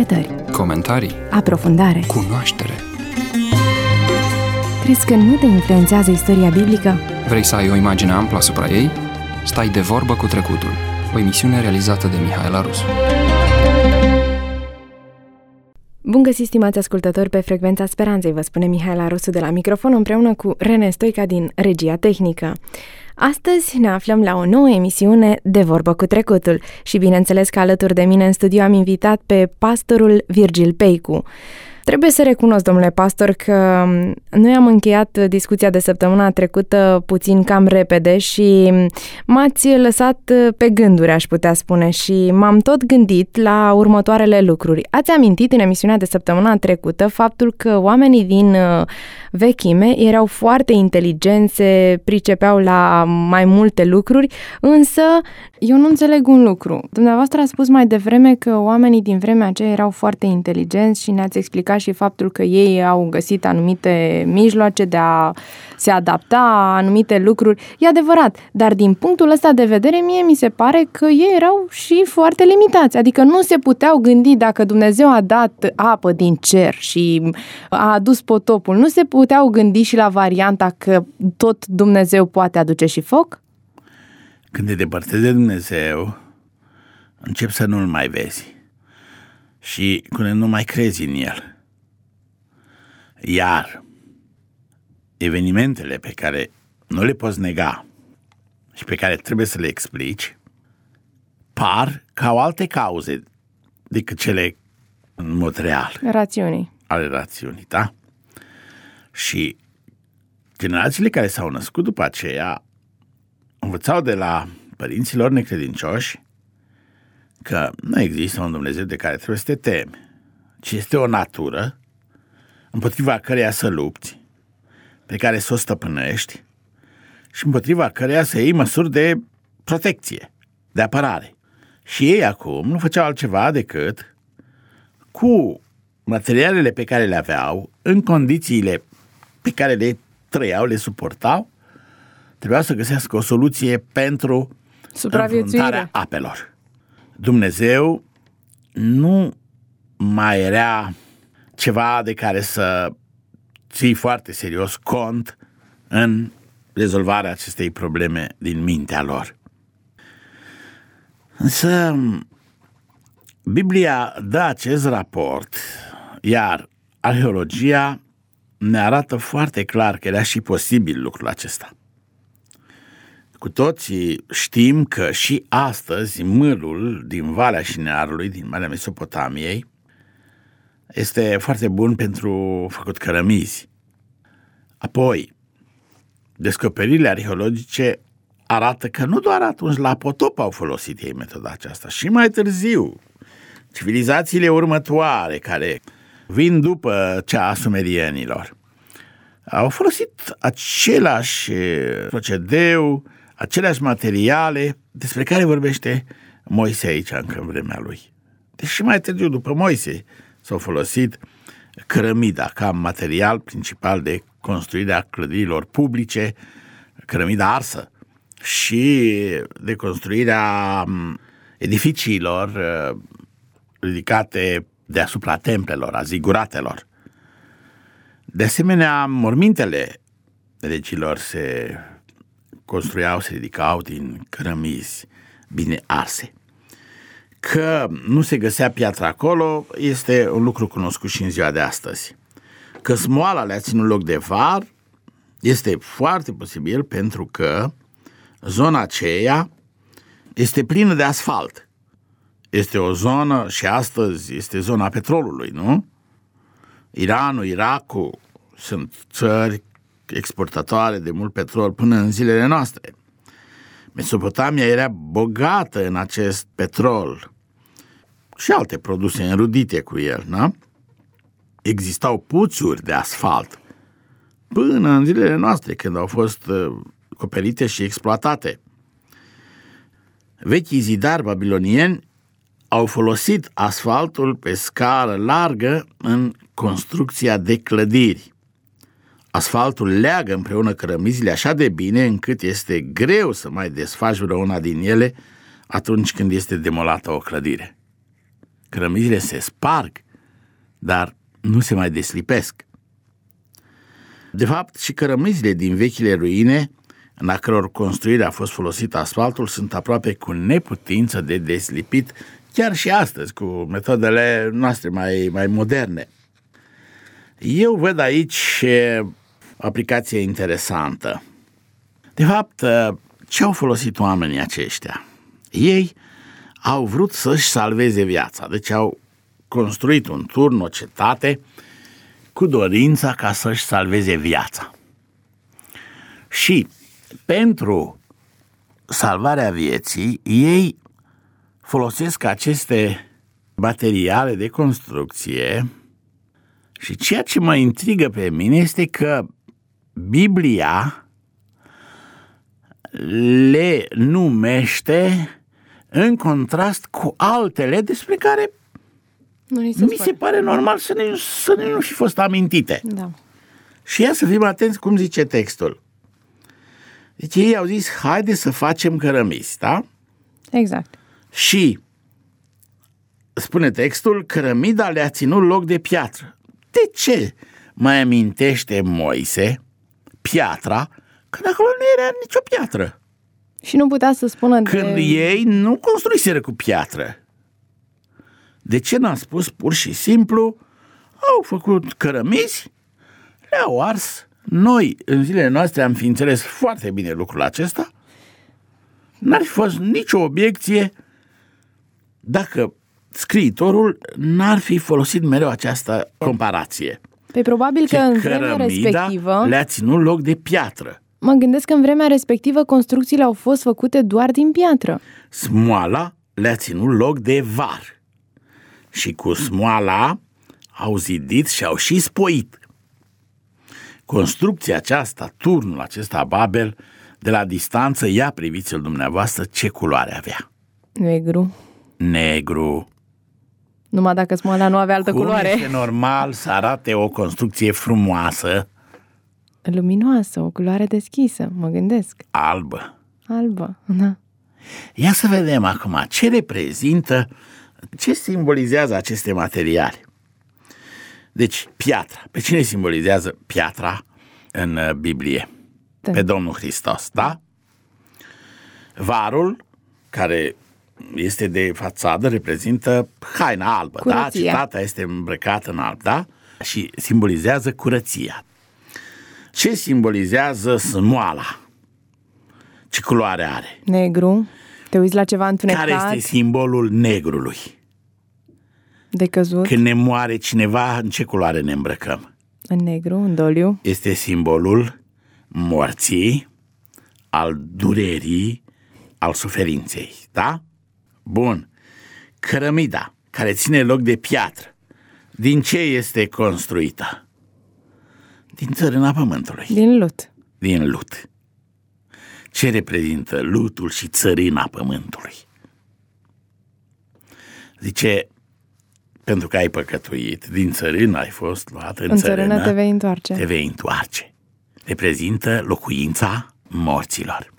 interpretări, comentarii, aprofundare. cunoaștere. Crezi că nu te influențează istoria biblică? Vrei să ai o imagine amplă asupra ei? Stai de vorbă cu trecutul. O emisiune realizată de Mihaela Rusu. Bun găsit, stimați ascultători, pe Frecvența Speranței, vă spune Mihaela Rusu de la microfon împreună cu Rene Stoica din Regia Tehnică. Astăzi ne aflăm la o nouă emisiune de vorbă cu trecutul și bineînțeles că alături de mine în studio am invitat pe pastorul Virgil Peicu. Trebuie să recunosc, domnule pastor, că noi am încheiat discuția de săptămâna trecută puțin cam repede și m-ați lăsat pe gânduri, aș putea spune, și m-am tot gândit la următoarele lucruri. Ați amintit în emisiunea de săptămâna trecută faptul că oamenii din vechime erau foarte inteligenți, se pricepeau la mai multe lucruri, însă eu nu înțeleg un lucru. Dumneavoastră a spus mai devreme că oamenii din vremea aceea erau foarte inteligenți și ne-ați explicat și faptul că ei au găsit anumite mijloace de a se adapta a anumite lucruri. E adevărat, dar din punctul ăsta de vedere mie mi se pare că ei erau și foarte limitați. Adică nu se puteau gândi dacă Dumnezeu a dat apă din cer și a adus potopul. Nu se puteau gândi și la varianta că tot Dumnezeu poate aduce și foc? Când te depărtezi de Dumnezeu, începi să nu-L mai vezi și când nu mai crezi în El. Iar evenimentele pe care nu le poți nega și pe care trebuie să le explici par ca au alte cauze decât cele în mod real. Ale rațiunii, da? Și generațiile care s-au născut după aceea învățau de la părinților necredincioși că nu există un Dumnezeu de care trebuie să te temi, ci este o natură împotriva căreia să lupți, pe care să o stăpânești și împotriva căreia să iei măsuri de protecție, de apărare. Și ei acum nu făceau altceva decât cu materialele pe care le aveau, în condițiile pe care le trăiau, le suportau, trebuiau să găsească o soluție pentru înfruntarea apelor. Dumnezeu nu mai era ceva de care să ții foarte serios cont în rezolvarea acestei probleme din mintea lor. Însă Biblia dă acest raport, iar arheologia ne arată foarte clar că era și posibil lucrul acesta. Cu toții știm că și astăzi mâlul din Valea Șinearului, din Marea Mesopotamiei, este foarte bun pentru făcut cărămizi. Apoi, descoperirile arheologice arată că nu doar atunci la potop au folosit ei metoda aceasta, și mai târziu, civilizațiile următoare, care vin după cea a sumerienilor, au folosit același procedeu, aceleași materiale despre care vorbește Moise aici încă în vremea lui. Deși mai târziu, după Moise, s-au folosit cărămida ca material principal de construirea clădirilor publice, cărămida arsă, și de construirea edificiilor ridicate deasupra templelor, a ziguratelor. De asemenea, mormintele regilor se construiau, se ridicau din cărămizi bine arse. Că nu se găsea piatră acolo este un lucru cunoscut și în ziua de astăzi. Că smoala le-a ținut loc de var este foarte posibil pentru că zona aceea este plină de asfalt. Este o zonă, și astăzi este zona petrolului, nu? Iranul, Irakul sunt țări exportatoare de mult petrol până în zilele noastre. Mesopotamia era bogată în acest petrol și alte produse înrudite cu el, nu? Existau puțuri de asfalt până în zilele noastre, când au fost acoperite și exploatate. Vechii zidari babilonieni au folosit asfaltul pe scară largă în construcția de clădiri. Asfaltul leagă împreună cărămizile așa de bine încât este greu să mai desfaci vreuna din ele atunci când este demolată o clădire. Cărămizile se sparg, dar nu se mai deslipesc. De fapt, și cărămizile din vechile ruine, în a căror construire a fost folosit asfaltul, sunt aproape cu neputință de deslipit, chiar și astăzi, cu metodele noastre mai moderne. Eu văd aici aplicație interesantă. De fapt, ce au folosit oamenii aceștia? Ei au vrut să-și salveze viața, deci au construit un turn, o cetate, cu dorința ca să-și salveze viața. Și pentru salvarea vieții, ei folosesc aceste materiale de construcție și ceea ce mă intrigă pe mine este că Biblia le numește în contrast cu altele despre care mi se pare normal să nu fi fost amintite. Da. Și ia să fim atenți cum zice textul. Deci ei au zis, haide să facem cărămizi, da? Exact. Și spune textul, cărămida le-a ținut loc de piatră. De ce mai amintește Moise piatra, când acolo nu era nicio piatră? Și nu putea să spună când ei nu construiseră cu piatră. De ce n-a spus pur și simplu, au făcut cărămizi, le-au ars. Noi, în zilele noastre, am fi înțeles foarte bine lucrul acesta. N-ar fi fost nicio obiecție dacă scriitorul n-ar fi folosit mereu această comparație. Păi probabil că în vremea respectivă le-a ținut loc de piatră. Mă gândesc că în vremea respectivă construcțiile au fost făcute doar din piatră. Smoala le-a ținut loc de var. Și cu smoala au zidit și au și spoit. Construcția aceasta, turnul acesta Babel, de la distanță, ia priviți-l dumneavoastră ce culoare avea. Negru. Negru. Numai dacă smoala nu avea altă culoare. Cum este normal să arate o construcție frumoasă? Luminoasă, o culoare deschisă, mă gândesc. Albă. Albă, da. Ia să vedem acum ce reprezintă, ce simbolizează aceste materiale. Deci, piatra. Pe cine simbolizează piatra în Biblie? Da. Pe Domnul Hristos, da? Varul, care este de fațadă, reprezintă haina albă, curăția. Da? Cetatea este îmbrăcată în alb, da? Și simbolizează curăția. Ce simbolizează smoala? Ce culoare are? Negru. Te uiți la ceva întunecat? Care este simbolul negrului? Decăzut. Când ne moare cineva, în ce culoare ne îmbrăcăm? În negru, în doliu. Este simbolul morții, al durerii, al suferinței, da? Bun. Cărămida, care ține loc de piatră, din ce este construită? Din țărâna pământului. Din lut. Din lut. Ce reprezintă lutul și țărâna pământului? Zice, pentru că ai păcătuit, din țărână ai fost luat, în țărână te vei întoarce. Te vei întoarce. Reprezintă locuința morților.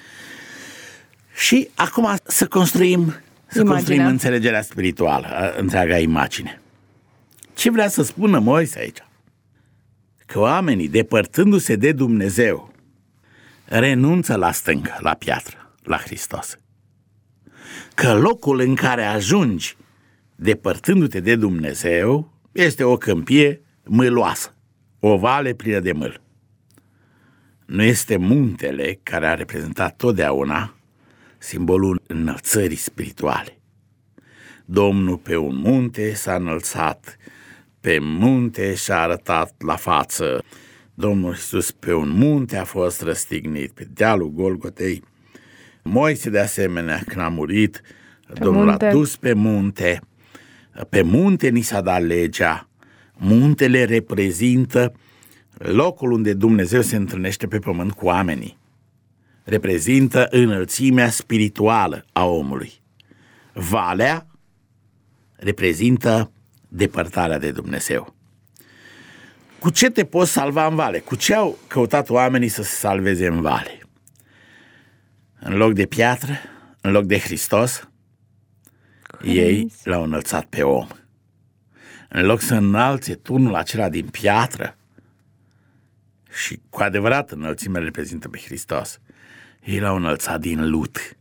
Și acum să construim înțelegerea spirituală, întreaga imagine. Ce vrea să spună Moise aici? Că oamenii, depărtându-se de Dumnezeu, renunță la stâncă, la piatră, la Hristos. Că locul în care ajungi, depărtându-te de Dumnezeu, este o câmpie mâloasă, o vale plină de mâl. Nu este muntele care a reprezentat totdeauna simbolul înălțării spirituale. Domnul pe un munte s-a înălțat, pe munte și-a arătat la față. Domnul Iisus pe un munte a fost răstignit, pe dealul Golgotei. Moise de asemenea, când a murit, Domnul l-a dus pe munte. Pe munte ni s-a dat legea. Muntele reprezintă locul unde Dumnezeu se întâlnește pe pământ cu oamenii. Reprezintă înălțimea spirituală a omului. Valea reprezintă depărtarea de Dumnezeu. Cu ce te poți salva în vale? Cu ce au căutat oamenii să se salveze în vale? În loc de piatră, în loc de Hristos, Ei l-au înălțat pe om. În loc să înalțe turnul acela din piatră, și cu adevărat înălțimea reprezintă pe Hristos, ei l-au înălțat din lut.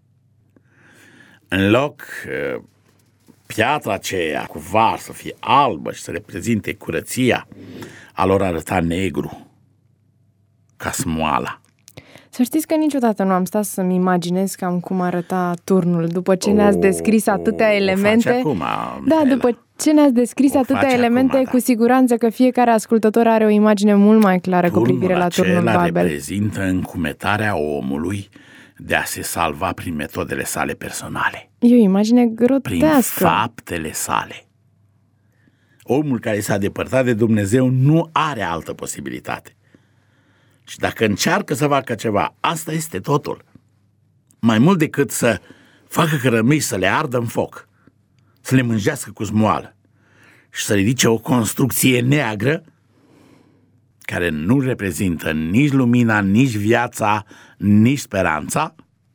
În loc piatra aceea cu var să fie albă și să reprezinte curăția, a lor arăta negru, ca smoala. Să știți că niciodată nu am stat să-mi imaginez cam cum arăta turnul după ce ne-ați descris atâtea elemente. Acum, da, după ce ne-ați descris atâtea elemente, acum, cu siguranță că fiecare ascultător are o imagine mult mai clară cu privire la turnul Babel. Reprezintă încumetarea omului de a se salva prin metodele sale personale. E o imagine grotească. Prin faptele sale. Omul care s-a depărtat de Dumnezeu nu are altă posibilitate. Și dacă încearcă să facă ceva, asta este totul. Mai mult decât să facă cărămiși, să le ardă în foc, să le mânjească cu smoală și să ridice o construcție neagră care nu reprezintă nici lumina, nici viața, nici speranța.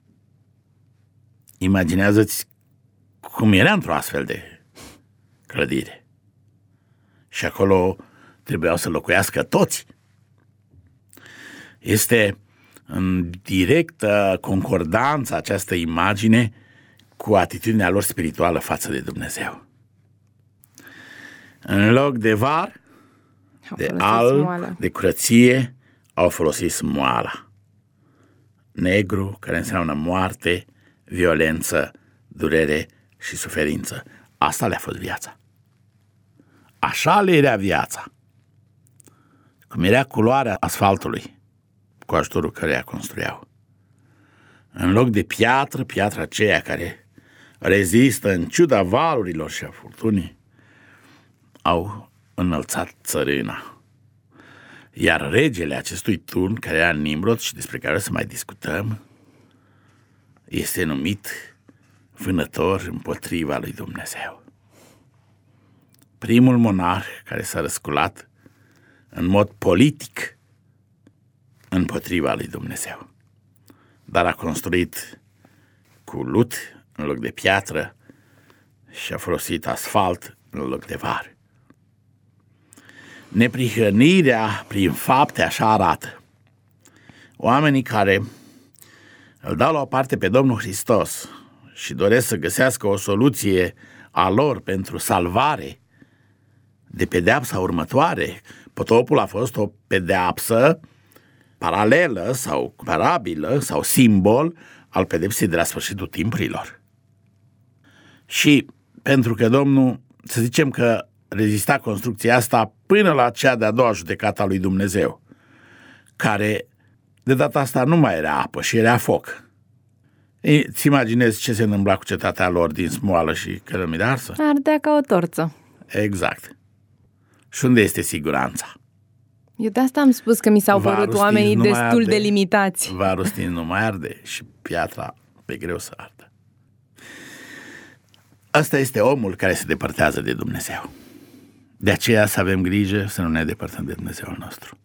Imaginează-ți cum era într-o astfel de clădire. Și acolo trebuiau să locuiască toți. Este în directă concordanță această imagine cu atitudinea lor spirituală față de Dumnezeu. În loc de var, de alb, de curăție, au folosit smoala. Negru, care înseamnă moarte, violență, durere și suferință. Asta le-a fost viața. Așa le era viața. Cum era culoarea asfaltului, cu ajutorul căreia construiau. În loc de piatră, piatra aceea care rezistă în ciuda valurilor și a furtunii, au înălțat țărâna. Iar regele acestui turn, care era Nimrod și despre care o să mai discutăm, este numit vânător împotriva lui Dumnezeu. Primul monarh care s-a răsculat în mod politic împotriva lui Dumnezeu. Dar a construit cu lut în loc de piatră și a folosit asfalt în loc de var. Neprihănirea prin fapte așa arată. Oamenii care îl dau la o parte pe Domnul Hristos și doresc să găsească o soluție a lor pentru salvare de pedeapsa următoare. Potopul a fost o pedeapsă paralelă sau comparabilă sau simbol al pedepsei de la sfârșitul timpurilor. Și pentru că Domnul, să zicem că rezista construcția asta până la cea de-a doua judecată a lui Dumnezeu, care de data asta nu mai era apă și era foc. Îți imaginezi ce se întâmpla cu cetatea lor din smoală și cărămidă arsă? Ardea ca o torță. Exact. Și unde este siguranța? Eu de asta am spus că mi s-au părut oamenii destul de limitați. Varul stins nu mai arde și piatra pe greu să ardă. Asta este omul care se depărtează de Dumnezeu. De aceea să avem grijă să nu ne depărtăm de Dumnezeul nostru.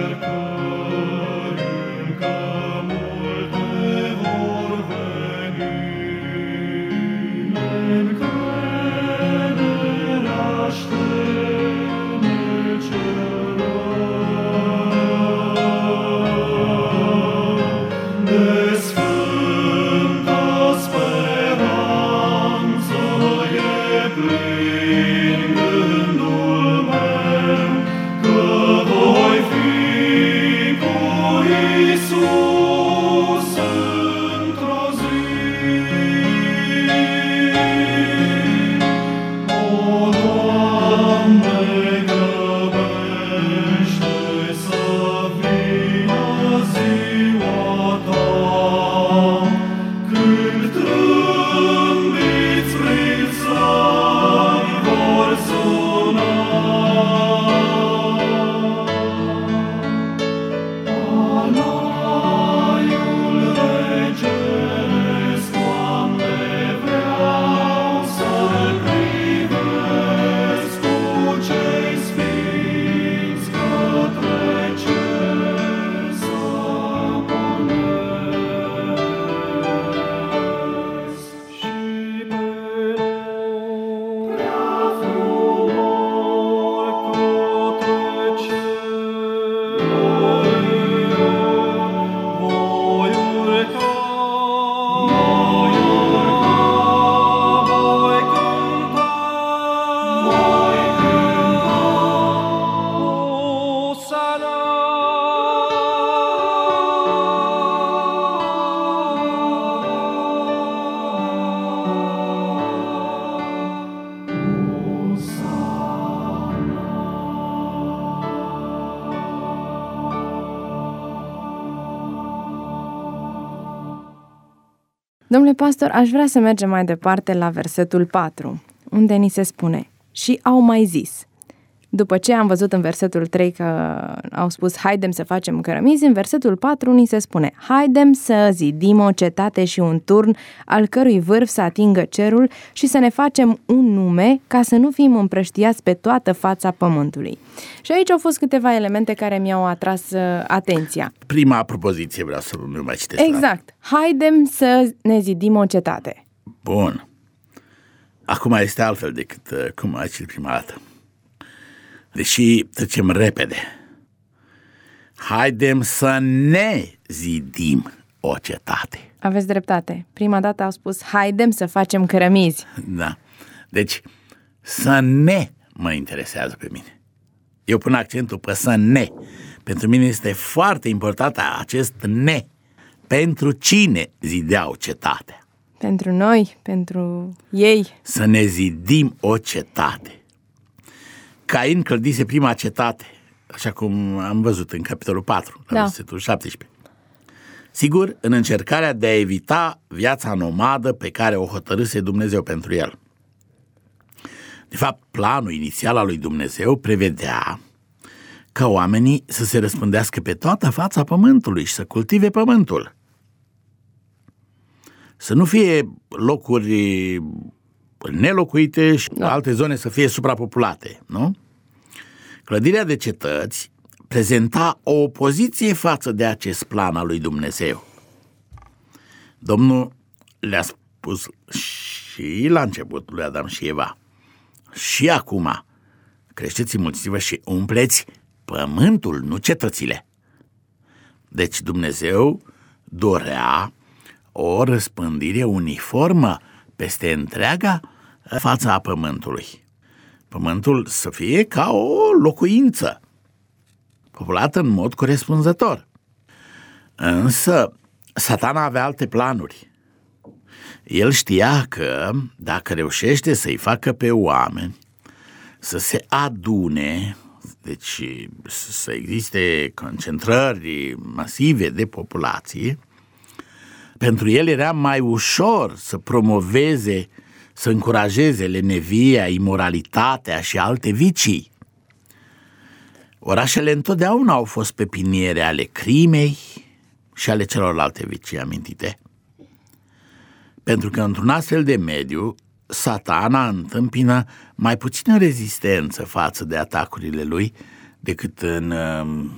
Domnule pastor, aș vrea să mergem mai departe la versetul 4, unde ni se spune: și au mai zis. După ce am văzut în versetul 3 că au spus haidem să facem cărămizi, în versetul 4 ni se spune: haidem să zidim o cetate și un turn al cărui vârf să atingă cerul și să ne facem un nume ca să nu fim împrăștiați pe toată fața pământului. Și aici au fost câteva elemente care mi-au atras atenția. Prima propoziție vreau să nu mai citesc. Exact. Haidem să ne zidim o cetate. Bun. Acum este altfel decât cum ai citit prima dată. Deși trecem repede. Haidem să ne zidim o cetate. Aveți dreptate. Prima dată au spus haidem să facem cărămizi. Da. Deci să ne mă interesează pe mine. Eu pun accentul pe să ne. Pentru mine este foarte important acest ne. Pentru cine zideau cetatea? Pentru noi, pentru ei. Să ne zidim o cetate. Cain clădise prima cetate, așa cum am văzut în capitolul 4, la versetul 17. Sigur, în încercarea de a evita viața nomadă pe care o hotărâse Dumnezeu pentru el. De fapt, planul inițial al lui Dumnezeu prevedea ca oamenii să se răspândească pe toată fața pământului și să cultive pământul. Să nu fie locuri nelocuite și alte zone să fie suprapopulate, nu? Clădirea de cetăți prezenta o opoziție față de acest plan al lui Dumnezeu. Domnul le-a spus și la începutul lui Adam și Eva: și acum creșteți, înmulțiți-vă și umpleți pământul, nu cetățile. Deci Dumnezeu dorea o răspândire uniformă peste întreaga fața a pământului. Pământul să fie ca o locuință, populată în mod corespunzător. Însă Satana avea alte planuri. El știa că dacă reușește să-i facă pe oameni să se adune, deci să existe concentrări masive de populație, pentru el era mai ușor să promoveze, să încurajeze lenevia, imoralitatea și alte vicii. Orașele întotdeauna au fost pepiniere ale crimei și ale celorlalte vicii amintite. Pentru că într-un astfel de mediu, Satana întâmpină mai puțină rezistență față de atacurile lui decât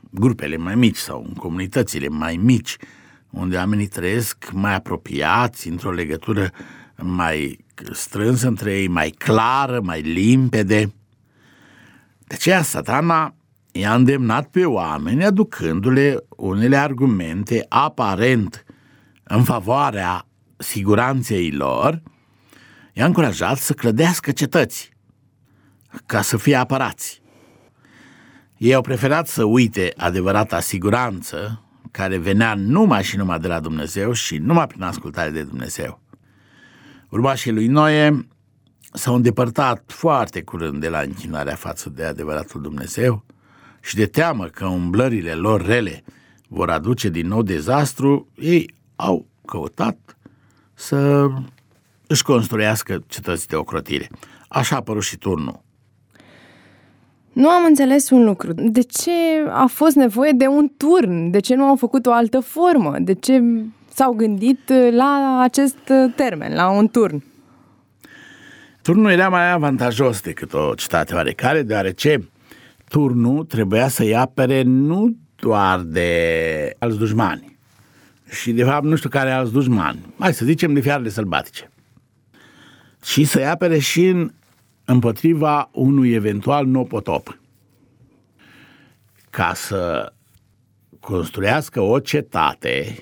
grupele mai mici sau în comunitățile mai mici, unde oamenii trăiesc mai apropiați, într-o legătură mai strânsă între ei, mai clară, mai limpede. De aceea Satana i-a îndemnat pe oameni, aducându-le unele argumente aparent în favoarea siguranței lor, i-a încurajat să clădească cetăți ca să fie apărați. Ei au preferat să uite adevărata siguranță care venea numai și numai de la Dumnezeu și numai prin ascultare de Dumnezeu. Urmașii lui Noe s-au îndepărtat foarte curând de la închinarea față de adevăratul Dumnezeu și de teamă că umblările lor rele vor aduce din nou dezastru, ei au căutat să își construiască cetăți de ocrotire. Așa a apărut și turnul. Nu am înțeles un lucru. De ce a fost nevoie de un turn? De ce nu au făcut o altă formă? De ce s-au gândit la acest termen, la un turn? Turnul era mai avantajos decât o cetate oarecare, deoarece turnul trebuia să-i apere nu doar de alți dușmani, și de fapt nu știu care alți dușmani, hai să zicem de fiarele sălbatice, și să-i apere și împotriva unui eventual nou potop. Ca să construiască o cetate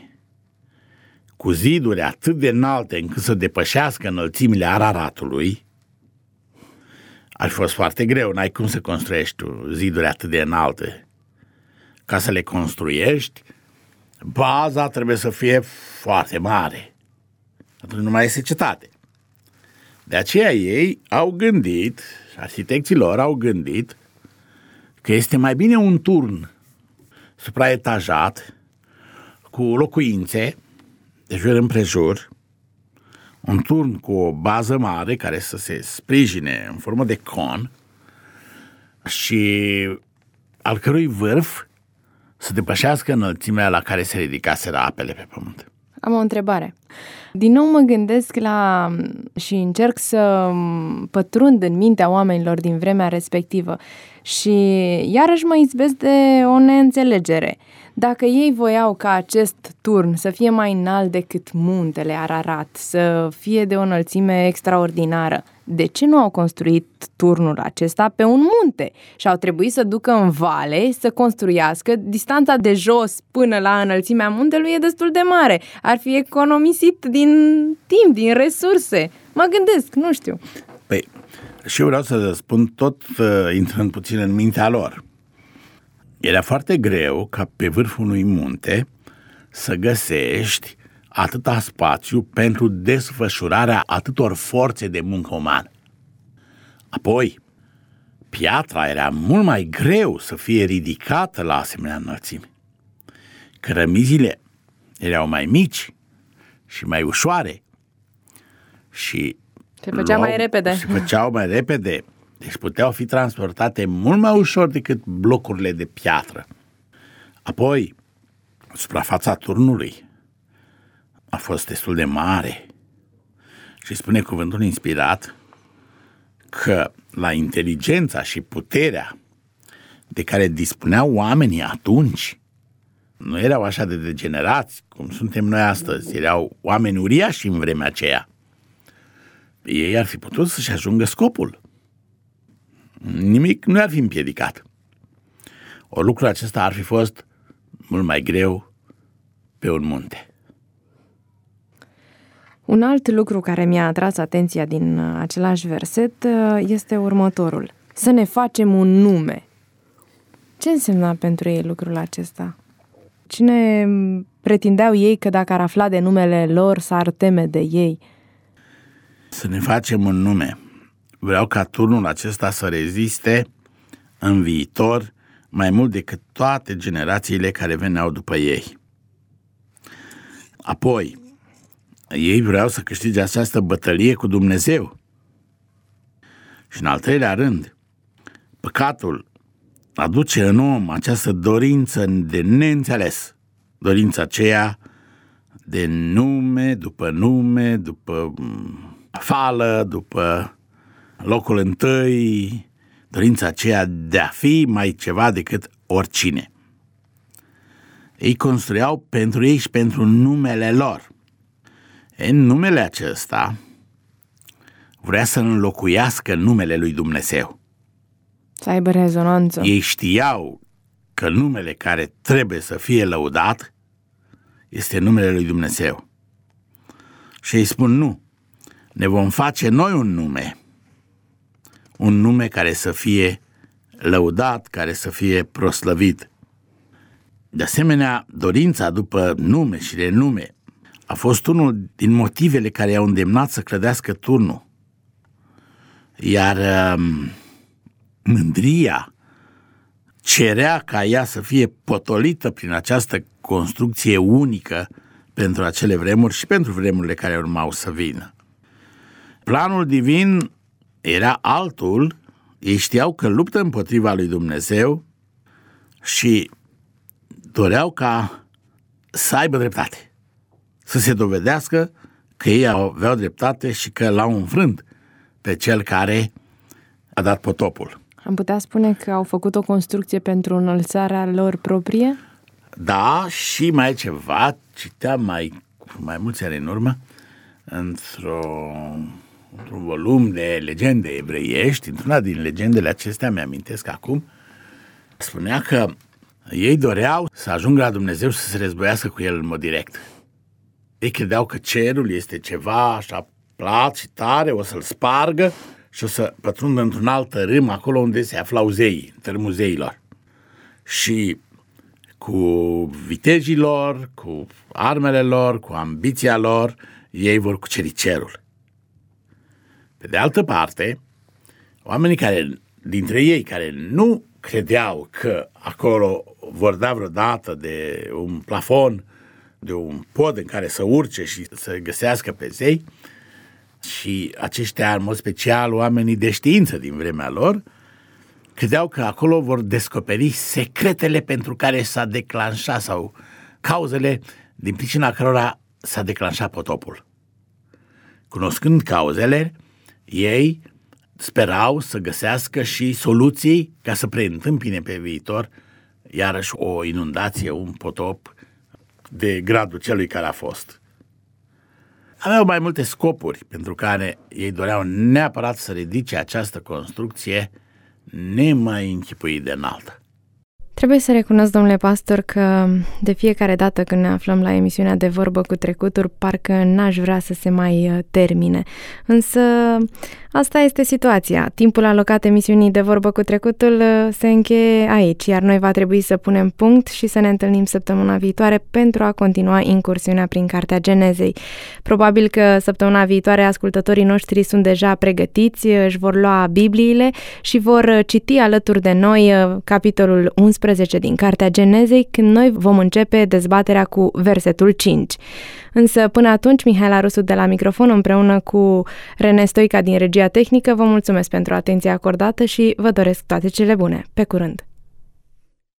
cu ziduri atât de înalte încât să depășească înălțimile Araratului, ar fi fost foarte greu, n-ai cum să construiești ziduri atât de înalte. Ca să le construiești, baza trebuie să fie foarte mare. Atunci nu mai este cetate. De aceea ei au gândit, arhitecții lor au gândit, că este mai bine un turn supraetajat cu locuințe de jur împrejur, un turn cu o bază mare care să se sprijine în formă de con și al cărui vârf să depășească înălțimea la care se ridicaseră apele pe pământ. Am o întrebare. Din nou mă gândesc și încerc să pătrund în mintea oamenilor din vremea respectivă și iarăși mă izbesc de o neînțelegere. Dacă ei voiau ca acest turn să fie mai înalt decât muntele Ararat, să fie de o înălțime extraordinară, de ce nu au construit turnul acesta pe un munte și au trebuit să ducă în vale să construiască? Distanța de jos până la înălțimea muntelui e destul de mare. Ar fi economisit din timp, din resurse. Mă gândesc, nu știu. Păi, și eu vreau să răspund tot intrând puțin în mintea lor. Era foarte greu ca pe vârful unui munte să găsești atâta spațiu pentru desfășurarea atâtor forțe de muncă umană. Apoi, piatra era mult mai greu să fie ridicată la asemenea înălțime. Cărămizile erau mai mici și mai ușoare și se făceau mai repede. Deci puteau fi transportate mult mai ușor decât blocurile de piatră. Apoi, suprafața turnului a fost destul de mare și spune cuvântul inspirat că la inteligența și puterea de care dispuneau oamenii atunci, nu erau așa de degenerați cum suntem noi astăzi, erau oameni uriași în vremea aceea. Ei ar fi putut să-și ajungă scopul. Nimic nu ar fi împiedicat. Lucrul acesta ar fi fost mult mai greu pe un munte. Un alt lucru care mi-a atras atenția din același verset este următorul. Să ne facem un nume. Ce însemna pentru ei lucrul acesta? Cine pretindeau ei că dacă ar afla de numele lor s-ar teme de ei? Să ne facem un nume. Vreau ca turnul acesta să reziste în viitor mai mult decât toate generațiile care veneau după ei. Apoi, ei vreau să câștige această bătălie cu Dumnezeu. Și în al treilea rând, păcatul aduce în om această dorință de neînțeles, dorința aceea de nume, după fală, după locul întâi, dorința aceea de a fi mai ceva decât oricine. Ei construiau pentru ei și pentru numele lor. În numele acesta vrea să înlocuiască numele lui Dumnezeu. Să aibă rezonanță. Ei știau că numele care trebuie să fie lăudat este numele lui Dumnezeu. Și ei spun nu, ne vom face noi un nume care să fie lăudat, care să fie proslăvit. De asemenea, dorința după nume și renume a fost unul din motivele care i-au îndemnat să clădească turnul. Iar mândria cerea ca ea să fie potolită prin această construcție unică pentru acele vremuri și pentru vremurile care urmau să vină. Planul divin era altul, ei știau că luptă împotriva lui Dumnezeu și doreau ca să aibă dreptate, să se dovedească că ei aveau dreptate și că l-au înfrânt pe cel care a dat potopul. Am putea spune că au făcut o construcție pentru înălțarea lor proprie? Da, și mai ceva, citeam mai mulți ani în urmă, într-un volum de legende evreiești, într-una din legendele acestea, mi-amintesc acum, spunea că ei doreau să ajungă la Dumnezeu și să se războiască cu El în mod direct. Ei credeau că cerul este ceva așa plat și tare, o să-l spargă și o să pătrundă într-un alt tărâm acolo unde se aflau zeii, tărâmul zeilor. Și cu vitejii lor, cu armele lor, cu ambiția lor, ei vor cuceri cerul. Pe de altă parte, oamenii dintre ei care nu credeau că acolo vor da vreodată de un plafon, de un pod în care să urce și să găsească pe zei, și aceștia, în mod special, oamenii de știință din vremea lor, credeau că acolo vor descoperi secretele pentru care s-a declanșat sau cauzele din pricina cărora s-a declanșat potopul. Cunoscând cauzele, ei sperau să găsească și soluții ca să preîntâmpine pe viitor iarăși o inundație, un potop de gradul celui care a fost. Aveau mai multe scopuri pentru care ei doreau neapărat să ridice această construcție nemai închipuit de înaltă. Trebuie să recunosc, domnule pastor, că de fiecare dată când ne aflăm la emisiunea De Vorbă cu Trecutul, parcă n-aș vrea să se mai termine. Însă asta este situația. Timpul alocat emisiunii De Vorbă cu Trecutul se încheie aici, iar noi va trebui să punem punct și să ne întâlnim săptămâna viitoare pentru a continua incursiunea prin Cartea Genezei. Probabil că săptămâna viitoare ascultătorii noștri sunt deja pregătiți, își vor lua Bibliile și vor citi alături de noi capitolul 11 din Cartea Genezei, când noi vom începe dezbaterea cu versetul 5. Însă până atunci, Mihaela Rusu de la microfon împreună cu René Stoica din regia tehnică vă mulțumesc pentru atenția acordată și vă doresc toate cele bune. Pe curând!